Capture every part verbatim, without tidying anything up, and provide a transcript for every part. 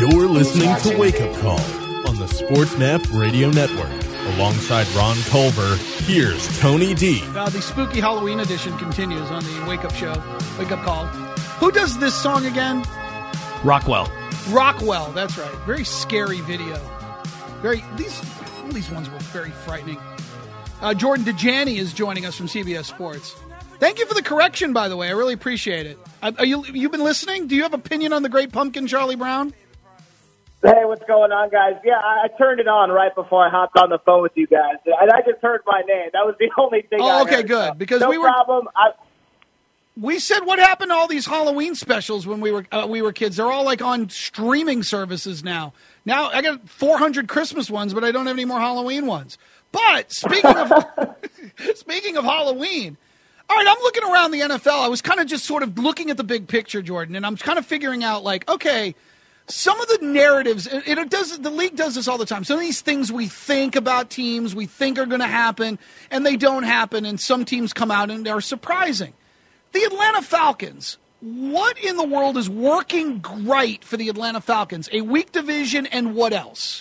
You're listening to Wake Up Call on the SportsNap Radio Network. Alongside Ron Culver, here's Tony D. Uh, the spooky Halloween edition continues on the Wake Up Show, Wake Up Call. Who does this song again? Rockwell. Rockwell, that's right. Very scary video. Very these all these ones were very frightening. Uh, Jordan Dejani is joining us from C B S Sports. Thank you for the correction, by the way. I really appreciate it. Uh, are you you been listening? Do you have opinion on the Great Pumpkin, Charlie Brown? Hey, what's going on, guys? Yeah, I, I turned it on right before I hopped on the phone with you guys, and I just heard my name. That was the only thing. Oh, I okay, heard. good. So, because no we were problem. I, we said what happened to all these Halloween specials when we were uh, we were kids. They're all like on streaming services now. Now I got four hundred Christmas ones, but I don't have any more Halloween ones. But speaking of speaking of Halloween. All right, I'm looking around the N F L. I was kind of just sort of looking at the big picture, Jordan, and I'm kind of figuring out, like, okay, some of the narratives, it, it does, the league does this all the time. Some of these things we think about teams, we think are going to happen, and they don't happen, and some teams come out and they're surprising. The Atlanta Falcons, what in the world is working great for the Atlanta Falcons? A weak division and what else?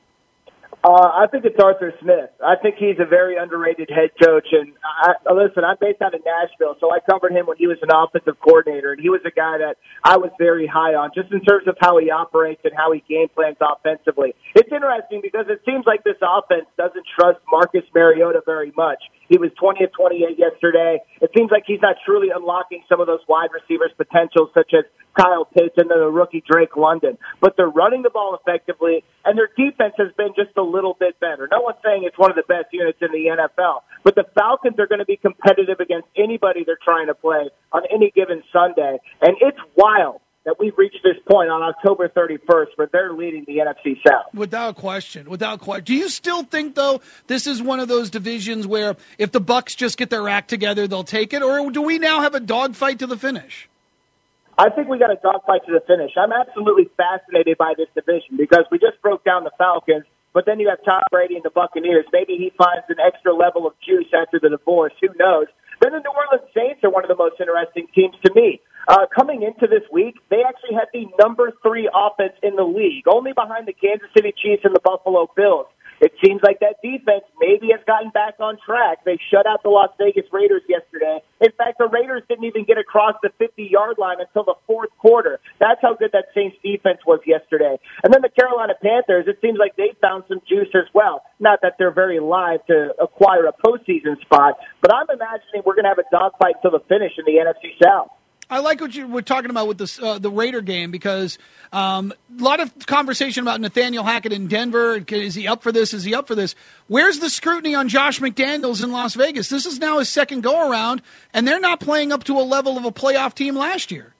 Uh, I think it's Arthur Smith. I think he's a very underrated head coach. And I, listen, I'm based out of Nashville, so I covered him when he was an offensive coordinator, and he was a guy that I was very high on, just in terms of how he operates and how he game plans offensively. It's interesting because it seems like this offense doesn't trust Marcus Mariota very much. He was twenty of twenty-eight yesterday. It seems like he's not truly unlocking some of those wide receivers' potential, such as Kyle Pitts and the rookie Drake London. But they're running the ball effectively, and their defense has been just a little bit better. No one's saying it's one of the best units in the N F L, but the Falcons are going to be competitive against anybody they're trying to play on any given Sunday. And it's wild that we've reached this point on October thirty-first where they're leading the N F C South. Without question. Without question. Do you still think, though, this is one of those divisions where if the Bucs just get their act together, they'll take it? Or do we now have a dogfight to the finish? I think we got a dogfight to the finish. I'm absolutely fascinated by this division because we just broke down the Falcons, but then you have Tom Brady and the Buccaneers. Maybe he finds an extra level of juice after the divorce. Who knows? Then the New Orleans Saints are one of the most interesting teams to me. Uh, coming into this week, they actually had the number three offense in the league, only behind the Kansas City Chiefs and the Buffalo Bills. It seems like that defense maybe has gotten back on track. They shut out the Las Vegas Raiders yesterday. In fact, the Raiders didn't even get across the fifty-yard line until the fourth quarter. That's how good that Saints defense was yesterday. And then the Carolina Panthers, it seems like they found some juice as well. Not that they're very live to acquire a postseason spot, but I'm imagining we're going to have a dogfight till the finish in the N F C South. I like what you were talking about with this, uh, the Raider game because um, a lot of conversation about Nathaniel Hackett in Denver. Is he up for this? Is he up for this? Where's the scrutiny on Josh McDaniels in Las Vegas? This is now his second go-around, and they're not playing up to a level of a playoff team last year.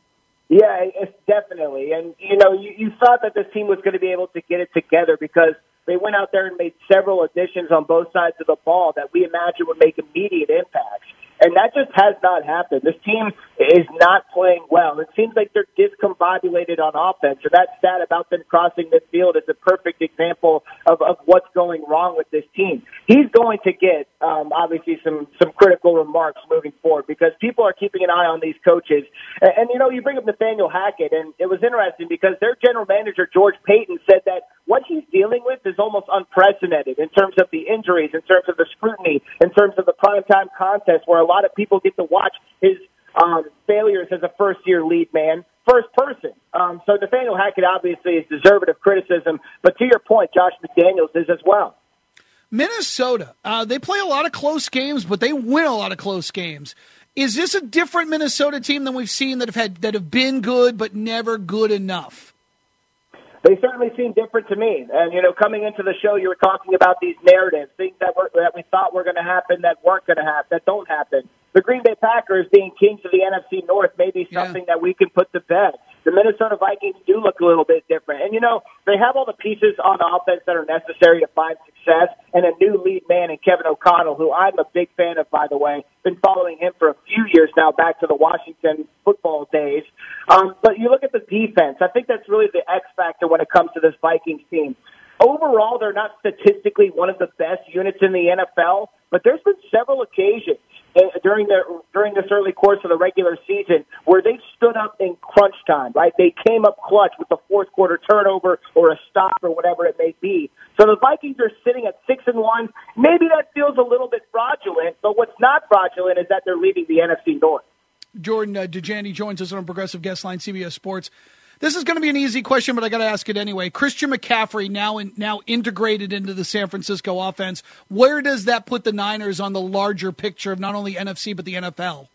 Yeah, it's definitely. And, you know, you, you thought that this team was going to be able to get it together because they went out there and made several additions on both sides of the ball that we imagine would make immediate impacts. And that just has not happened. This team is not playing well. It seems like they're discombobulated on offense. And that stat about them crossing midfield is a perfect example of, of what's going wrong with this team. He's going to get, um, obviously, some, some critical remarks moving forward because people are keeping an eye on these coaches. And, and, you know, you bring up Nathaniel Hackett, and it was interesting because their general manager, George Payton, said that what he's dealing with is almost unprecedented in terms of the injuries, in terms of the scrutiny, in terms of the primetime contest where a lot of people get to watch his um, failures as a first-year lead man, first person. Um, so Nathaniel Hackett obviously is deserving of criticism, but to your point, Josh McDaniels is as well. Minnesota, uh, they play a lot of close games, but they win a lot of close games. Is this a different Minnesota team than we've seen that have had that have been good but never good enough? They certainly seem different to me. And, you know, coming into the show, you were talking about these narratives, things that were, that we thought were going to happen that weren't going to happen, that don't happen. The Green Bay Packers being kings of the N F C North may be something yeah. that we can put to bed. The Minnesota Vikings do look a little bit different. And, you know, they have all the pieces on offense that are necessary to find success, and a new lead man in Kevin O'Connell, who I'm a big fan of, by the way. Been following him for a few years now, back to the Washington football days. Um, but you look at the defense. I think that's really the X factor when it comes to this Vikings team. Overall, they're not statistically one of the best units in the N F L, but there's been several occasions during the during this early course of the regular season where they stood up in crunch time, right? They came up clutch with a fourth quarter turnover or a stop or whatever it may be. So the Vikings are sitting at six and one. Maybe that feels a little bit fraudulent, but what's not fraudulent is that they're leading the N F C North. Jordan uh, DeJandy joins us on Progressive Guest Line, C B S Sports. This is going to be an easy question, but I got to ask it anyway. Christian McCaffrey now in, now integrated into the San Francisco offense. Where does that put the Niners on the larger picture of not only N F C but the N F L?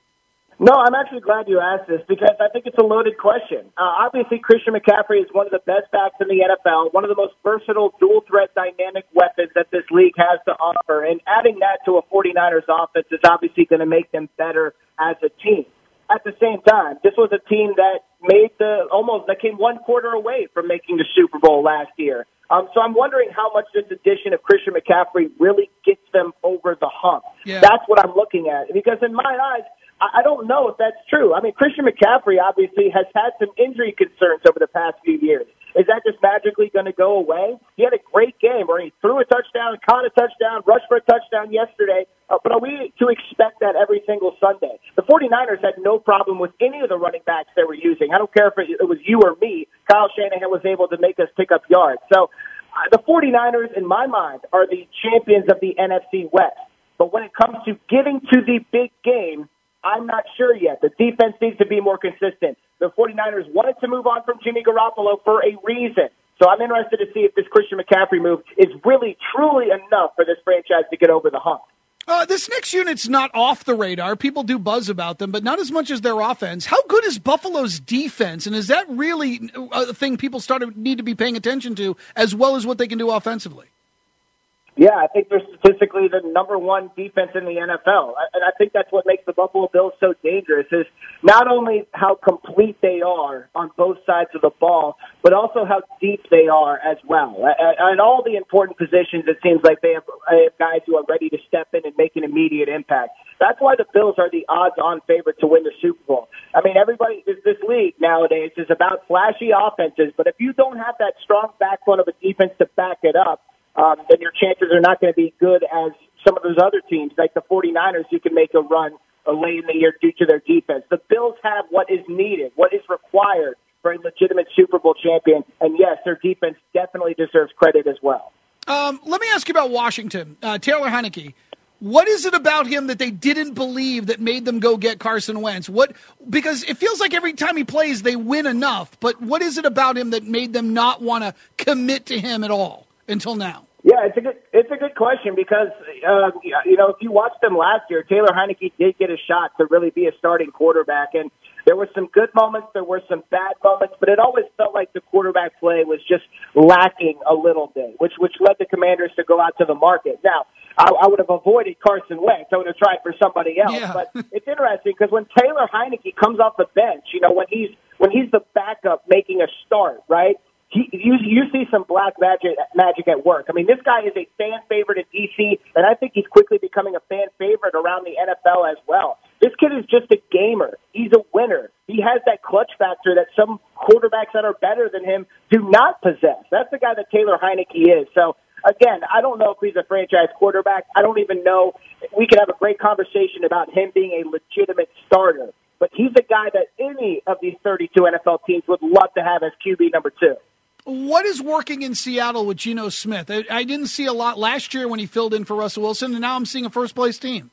No, I'm actually glad you asked this because I think it's a loaded question. Uh, obviously, Christian McCaffrey is one of the best backs in the N F L, one of the most versatile dual-threat dynamic weapons that this league has to offer, and adding that to a 49ers offense is obviously going to make them better as a team. At the same time, this was a team that made the almost that came one quarter away from making the Super Bowl last year. Um, so I'm wondering how much this addition of Christian McCaffrey really gets them over the hump. Yeah. That's what I'm looking at. Because in my eyes, I don't know if that's true. I mean, Christian McCaffrey obviously has had some injury concerns over the past few years. Is that just magically going to go away? He had a great game where he threw a touchdown, caught a touchdown, rushed for a touchdown yesterday. Uh, but are we to expect that every single Sunday? The 49ers had no problem with any of the running backs they were using. I don't care if it, it was you or me. Kyle Shanahan was able to make us pick up yards. So uh, the 49ers, in my mind, are the champions of the N F C West. But when it comes to getting to the big game, I'm not sure yet. The defense needs to be more consistent. The 49ers wanted to move on from Jimmy Garoppolo for a reason. So I'm interested to see if this Christian McCaffrey move is really, truly enough for this franchise to get over the hump. Uh, this next unit's not off the radar. People do buzz about them, but not as much as their offense. How good is Buffalo's defense, and is that really a thing people start to need to be paying attention to, as well as what they can do offensively? Yeah, I think they're statistically the number one defense in the N F L. And I think that's what makes the Buffalo Bills so dangerous is not only how complete they are on both sides of the ball, but also how deep they are as well. At all the important positions, it seems like they have, they have guys who are ready to step in and make an immediate impact. That's why the Bills are the odds-on favorite to win the Super Bowl. I mean, everybody, this league nowadays is about flashy offenses, but if you don't have that strong backbone of a defense to back it up, Um, then your chances are not going to be good as some of those other teams, like the 49ers, who can make a run late in the year due to their defense. The Bills have what is needed, what is required for a legitimate Super Bowl champion, and yes, their defense definitely deserves credit as well. Um, let me ask you about Washington. Uh, Taylor Heinicke. What is it about him that they didn't believe that made them go get Carson Wentz? What because it feels like every time he plays, they win enough, but what is it about him that made them not want to commit to him at all until now? Yeah, it's a good it's a good question because uh, you know if you watched them last year, Taylor Heinicke did get a shot to really be a starting quarterback, and there were some good moments, there were some bad moments, but it always felt like the quarterback play was just lacking a little bit, which which led the Commanders to go out to the market. Now, I, I would have avoided Carson Wentz. I would have tried for somebody else. Yeah. But it's interesting because when Taylor Heinicke comes off the bench, you know when he's when he's the backup making a start, right? He, you, you see some black magic, magic at work. I mean, this guy is a fan favorite in D C, and I think he's quickly becoming a fan favorite around the N F L as well. This kid is just a gamer. He's a winner. He has that clutch factor that some quarterbacks that are better than him do not possess. That's the guy that Taylor Heinicke is. So, again, I don't know if he's a franchise quarterback. I don't even know. We could have a great conversation about him being a legitimate starter. But he's a guy that any of these thirty-two N F L teams would love to have as Q B number two. What is working in Seattle with Geno Smith? I, I didn't see a lot last year when he filled in for Russell Wilson, and now I'm seeing a first-place team.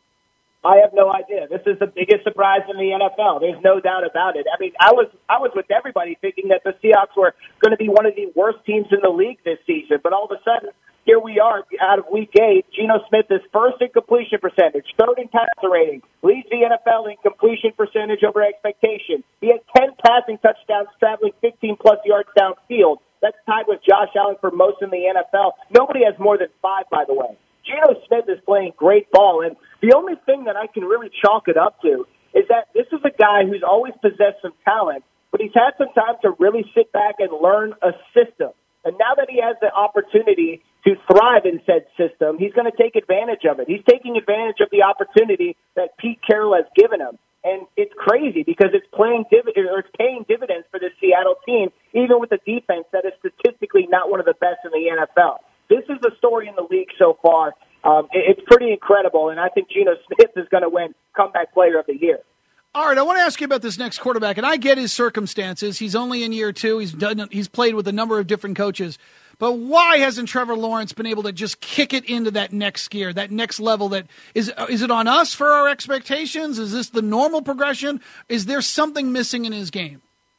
I have no idea. This is the biggest surprise in the N F L. There's no doubt about it. I mean, I was I was with everybody thinking that the Seahawks were going to be one of the worst teams in the league this season, but all of a sudden, here we are out of week eight. Geno Smith is first in completion percentage, third in passer rating, leads the N F L in completion percentage over expectation. He had ten passing touchdowns, traveling fifteen-plus yards downfield. That's tied with Josh Allen for most in the N F L. Nobody has more than five, by the way. Geno Smith is playing great ball, and the only thing that I can really chalk it up to is that this is a guy who's always possessed some talent, but he's had some time to really sit back and learn a system. And now that he has the opportunity to thrive in said system, he's going to take advantage of it. He's taking advantage of the opportunity that Pete Carroll has given him. And it's crazy because it's playing div- or it's paying dividends for this Seattle team, even with a defense that is statistically not one of the best in the N F L. This is the story in the league so far. Um, it, it's pretty incredible, and I think Geno Smith is going to win Comeback Player of the Year. All right, I want to ask you about this next quarterback, and I get his circumstances. He's only in year two. He's done. He's played with a number of different coaches. But why hasn't Trevor Lawrence been able to just kick it into that next gear, that next level? That is, is it on us for our expectations? Is this the normal progression? Is there something missing in his game?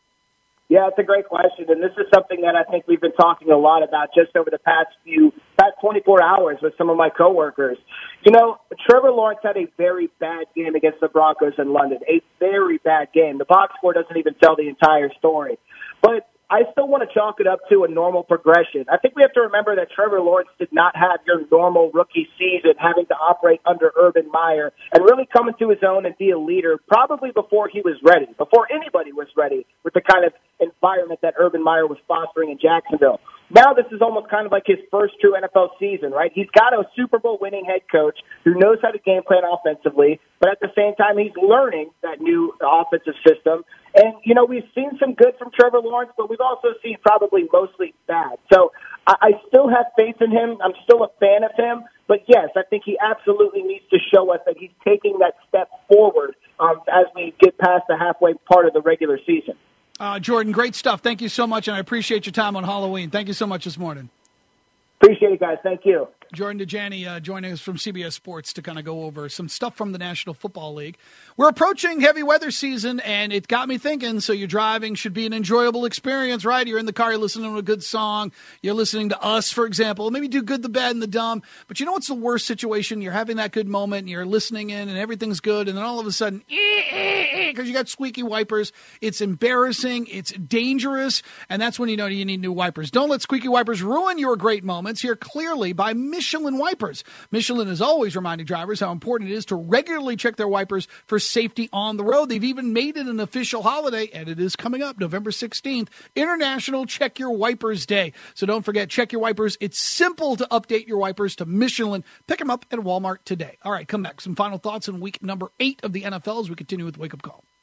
Yeah, it's a great question, and this is something that I think we've been talking a lot about just over the past few, past twenty-four hours with some of my coworkers. You know, Trevor Lawrence had a very bad game against the Broncos in London, a very bad game. The box score doesn't even tell the entire story. But I still want to chalk it up to a normal progression. I think we have to remember that Trevor Lawrence did not have your normal rookie season, having to operate under Urban Meyer and really come into his own and be a leader probably before he was ready, before anybody was ready with the kind of environment that Urban Meyer was fostering in Jacksonville. Now this is almost kind of like his first true N F L season, right? He's got a Super Bowl winning head coach who knows how to game plan offensively, but at the same time he's learning that new offensive system. And, you know, we've seen some good from Trevor Lawrence, but we've also seen probably mostly bad. So I, I still have faith in him. I'm still a fan of him. But, yes, I think he absolutely needs to show us that he's taking that step forward um, as we get past the halfway part of the regular season. Uh, Jordan, great stuff. Thank you so much, and I appreciate your time on Halloween. Thank you so much this morning. Appreciate it, guys. Thank you. Jordan DeJani uh, joining us from C B S Sports to kind of go over some stuff from the National Football League. We're approaching heavy weather season, and it got me thinking, so your driving should be an enjoyable experience, right? You're in the car, you're listening to a good song, you're listening to us, for example, maybe do good, the bad, and the dumb. But you know what's the worst situation? You're having that good moment, and you're listening in, and everything's good, and then all of a sudden, because you got squeaky wipers, it's embarrassing, it's dangerous, and that's when you know you need new wipers. Don't let squeaky wipers ruin your great moments. Here clearly by Michelin Wipers. Michelin is always reminding drivers how important it is to regularly check their wipers for safety on the road. They've even made it an official holiday, and it is coming up November sixteenth, International Check Your Wipers Day. So don't forget, check your wipers. It's simple to update your wipers to Michelin. Pick them up at Walmart today. All right, come back. Some final thoughts in week number eight of the N F L as we continue with the Wake Up Call.